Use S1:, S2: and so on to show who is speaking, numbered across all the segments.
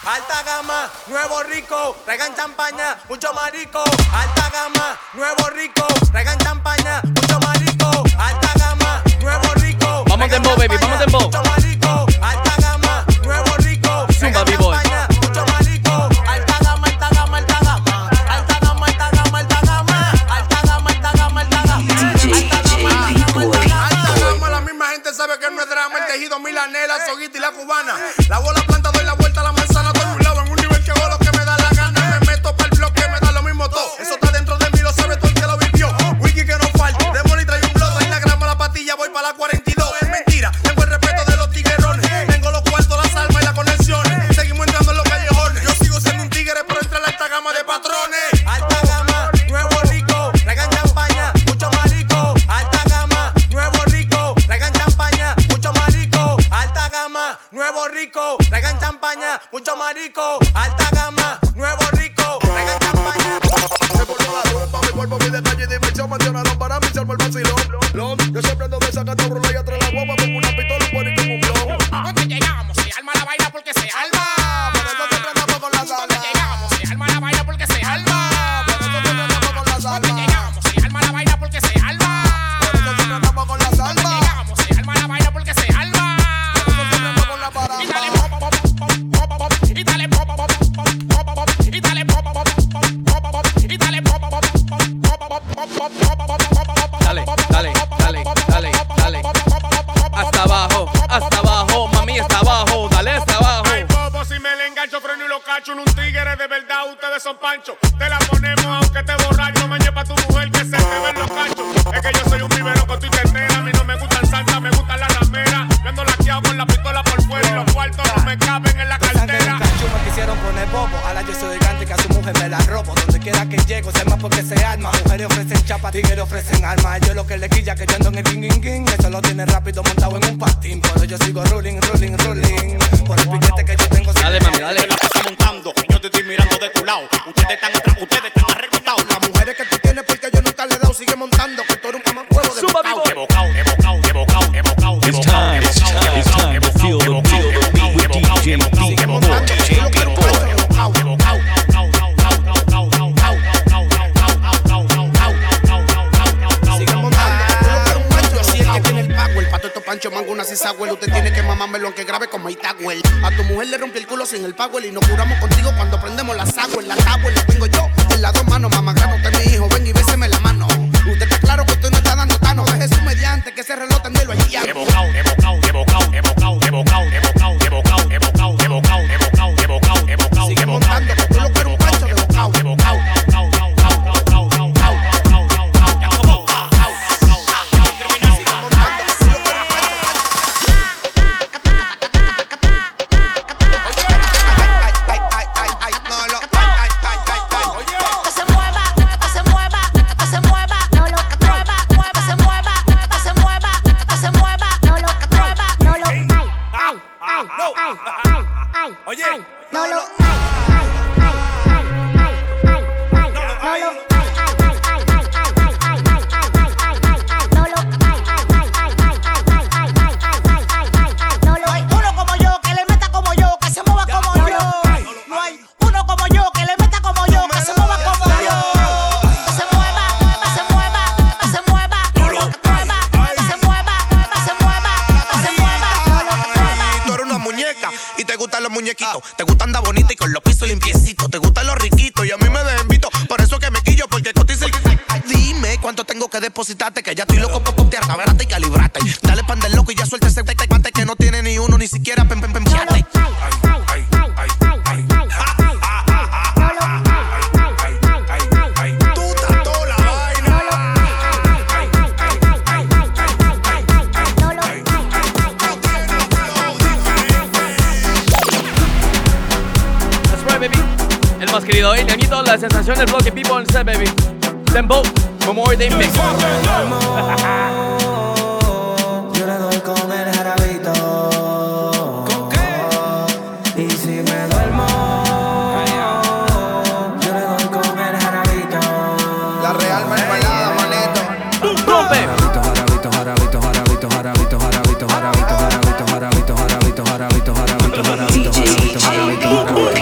S1: alta gama, nuevo rico, traigan champaña, mucho marico. Alta gama, nuevo rico, traigan champaña, mucho marico. Alta gama, nuevo rico.
S2: Vamos dembow, baby, vamos dembow.
S1: Mucho marico, alta gama, nuevo rico.
S2: Zumba, B-boy.
S1: Mucho marico, alta gama, alta gama, alta gama. Alta gama, alta gama, alta gama. Alta gama, alta gama, alta gama.
S3: Alta gama, la misma gente sabe que no es drama. El tejido milanela, soguita y la cubana. Lavo la planta, doy la vuelta a la manzana. Todo un lado en un nivel que hago lo que me da la gana. Me meto para el bloque, me da lo mismo todo. Eso está dentro de mí, lo sabe todo el que lo vivió. Wiki que no falte, Demoli trae un blodo. Y la grama, la patilla, voy para la 42. Es mentira, tengo el respeto de los tiguerones. Tengo los cuartos, las almas y las conexiones. Seguimos entrando en los callejones. Yo sigo siendo un tigre, pero entra en la alta gama de patrones.
S1: Alta gama, nuevo rico, traigan champaña, mucho marico. Alta gama, nuevo rico, traigan champaña, mucho marico. Alta gama, nuevo rico, traigan champaña, mucho marico. Alta gama, nuevo rico, traigan champaña.
S3: Me pongo la ropa, mi cuerpo, mi detalle y dimensión. Mencionaron para mí, se arma el vacilón. Yo siempre ando de sacando rola y atrás la guapa. Pongo una pistola, un body como un blon.
S4: Cuando llegamos, se arma la vaina porque se arma.
S3: Por eso siempre andamos con la
S4: Cuando
S3: sala.
S4: llegamos, se arma la vaina porque se arma.
S3: Por eso siempre andamos con la
S4: Cuando
S3: sala.
S4: llegamos, se arma la vaina porque se arma.
S3: Por eso siempre andamos con la
S4: Cuando
S3: salva.
S4: llegamos, se arma la vaina porque se arma.
S3: Por eso siempre andamos con la parada.
S4: Y dale pop, pop, pop, pop, pop, y dale pop, pop, pop, pop, pop, pop, y dale pop, pop, pop, pop, pop, y dale pop, pop, pop, pop, pop,
S2: Dale, dale, dale, dale, dale. Hasta abajo, mami, hasta abajo, dale hasta abajo.
S5: Ay, bobo, si me le engancho, freno y lo cacho en un tigre de verdad, ustedes son panchos. Te la ponemos aunque te borracho, me lleva tu mujer que se te ven los cachos. Es que yo soy un vivero con tu ternera, a mí no me gustan salsa, me gustan las rameras. Yo ando laqueado con la pistola por fuera y los cuartos no me caben en la cartera.
S1: Me quisieron poner bobo, ahora yo soy gigante que a su mujer me la robo. Donde quiera que llego, sé más porque se arma. Mujeres ofrecen chapa, tigres ofrecen armas. Yo lo que le quilla que yo ando en el ging. Eso lo tiene rápido montado en un patín. Pero yo sigo rolling. Por el piquete que yo tengo.
S2: Dale, mami, dale.
S6: La está montando, yo te estoy mirando de tu lado. Ustedes están atrás, ustedes están arrebatados.
S3: Las mujeres que tú tienes porque yo nunca le he dado, sigue montando. Que tú eres un camacuevo de
S2: Suba,
S3: bocao.
S2: B-boy.
S6: Evocao, evocao, evocao, evocao,
S7: It's
S6: evocao,
S7: time, it's time, it's time to feel the beat with DJ
S3: Sigue montando, que tú lo que eres un pancho de bocao. Sigue montando, que tú lo que eres un pancho. Yo soy el que tiene el power. Pa' todo estos pancho mango una cisagüel. Usted tiene que mamármelo aunque grave con My Tower. A tu mujer le rompí el culo sin el power. Y nos curamos contigo cuando prendemos la sagüel. La tower la tengo yo en las dos manos. Mamá grano, usted es mi hijo, ven y béseme la mano. Usted está claro que usted no está dando tano. Deje su mediante que ese reloj tendelo allí.
S6: evocao, evocao, evocao, evocao, evocao, evocao, evocao, evocao, evocao, evocao, evocao, evocao.
S3: Sigue montando, que tú lo que eres un pancho de bocao.
S6: Evocao.
S1: Oye,
S8: No lo hay uno como yo que le meta como yo, que se mueva como yo. No hay uno como yo que le meta como yo, que se mueva como yo. Que se mueva, que se mueva, que se mueva, que se mueva, que se mueva, que se mueva, que se mueva.
S3: Tú eres una muñeca y te gustan los muñequitos. Te gusta andar bonita y con los pisos limpiecitos. Te gustan los riquitos y a mí me desinvito. Por eso que me quillo porque cotiza el... Dime cuánto tengo que depositarte, que ya estoy loco por pontear, cabrate y calibrate. Dale pan del loco y ya suelta ese mate que no tiene ni uno, ni siquiera chate. Tú estás toda la vaina.
S2: That's right, baby. El más querido, el ñañito, la sensación del bloque People on set, baby. Dembow, como hoy de mix.
S9: Yo le doy con el jarabito. ¿Con qué? Y si me duermo, yo le doy con el jarabito.
S3: La real mermelada, manito.
S2: ¡Rompe!
S9: Jarabito, jarabito, jarabito, jarabito, jarabito, jarabito, jarabito, jarabito, jarabito, jarabito, jarabito, jarabito, jarabito, jarabito, jarabito.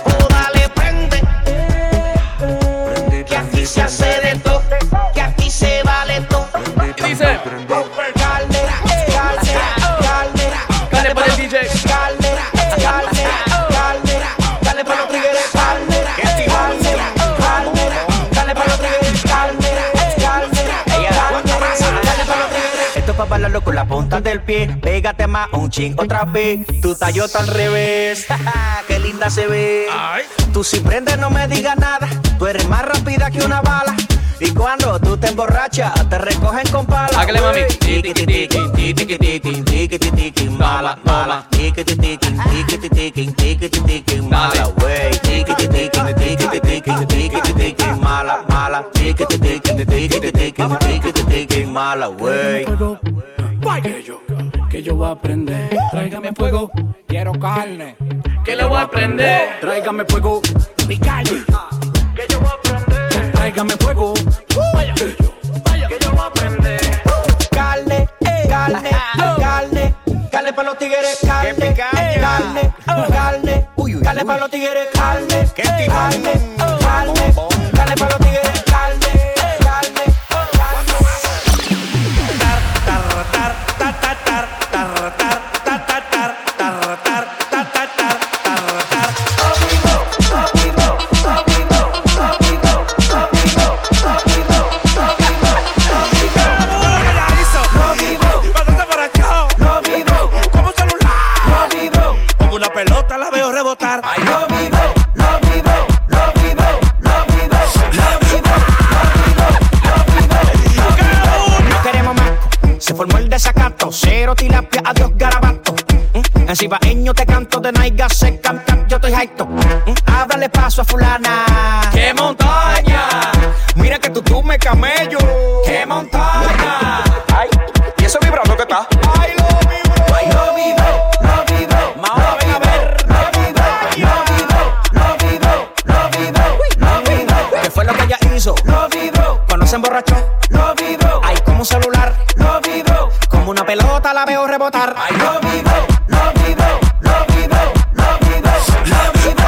S10: se hace de todo, que aquí se vale todo.
S2: Y dice,
S10: carne, carne, carne,
S2: carne para el DJ.
S10: Carne, carne, carne, carne para los tigres, carne, carne, carne, carne para los tigres, carne, carne, carne para los tigres.
S11: Esto es para bailarlo con la punta del pie. Pégate más un ching otra vez. Tu tallota al revés. Qué linda se ve. Tú si prendes no me digas nada. Tú eres más rápida que una bala. Y cuando tú te emborrachas, te recogen con pala.
S2: Hágale, mami.
S11: Tiki tiki tiki tiki tiki tiki tiki mala mala. Tiki tiki tiki tiki tiki tiki mala wey. Tiki tiki tiki tiki tiki tiki mala mala. Tiki tiki tiki tiki tiki mala wey.
S12: Que yo voy a aprender. Tráigame fuego, quiero carne.
S2: Que le voy a prender.
S12: Tráigame fuego, mi calle. Que yo voy a aprender. Tráigame fuego. Vaya, que yo voy a aprender.
S11: Carne, carne, carne. Carne para los tigres, carne, carne, carne. Carne para los tigres, carne, carne, carne. Carne para los tigres, carne, carne.
S3: Una pelota la veo rebotar.
S11: Ay, lo vivo, lo vivo, lo vivo, lo vivo, lo vivo, lo vivo. No queremos más. Se formó el desacato. Cero tilapia, adiós garabato. En cibaeño te canto de naiga se canta. Yo estoy jaito. Háblale paso a fulana. ¡Qué montaña! Mira que tú me camello. ¡Qué montaña! Ay, y eso vibrando que está. Ay, lo vivo, lo vivo, lo vivo. Ahora ven a ver. Lo vivo, lo vivo, lo vivo, lo vivo, lo vivo. ¿Qué fue lo que ella hizo? Lo vivo. Cuando se emborrachó. Lo vivo. Ay, como un celular. Lo vivo. Como una pelota la veo rebotar. Ay, lo vivo, lo vivo, lo vivo, lo vivo, lo vivo,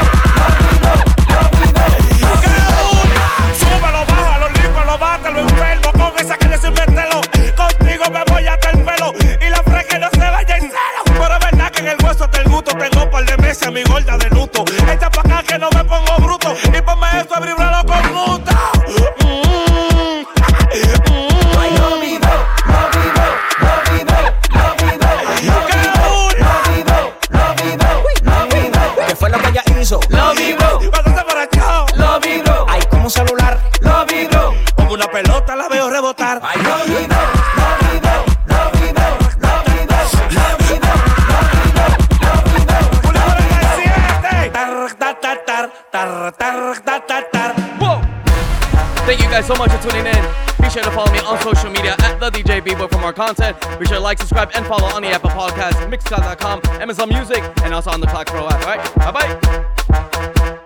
S11: lo vivo.
S5: Súbelo, bájalo, límpalo, bátelo, enfermo. Con esa calle sin meterlo. Contigo me voy hasta el pelo. Y la fresca no se vaya en cero. Pero es verdad que en el hueso del gusto tengo un par de meses a mi gorda de luto. Echa pa' acá que no me pongo bruto. Y ponme eso a vibrarlo con gusto.
S11: Ay, lo vivo, lo vivo, lo vivo, lo vivo, lo vivo, lo vivo, lo vivo. ¿Qué fue lo que ella hizo? Lo vivo.
S5: Pásate por acá.
S11: Lo vivo. Ay, como un celular. Lo vivo.
S5: Como una pelota la veo rebotar.
S11: Ay, lo vivo, lo vivo, lo vivo, lo vivo, lo vivo, lo vivo,
S5: lo vivo.
S2: Whoa! Thank you guys so much for tuning in. Be sure to follow me on social media at the DJ B-Boy for more content. Be sure to like, subscribe, and follow on the Apple Podcast, Mixcloud.com, Amazon Music, and also on the Clock Pro app. All right, bye bye.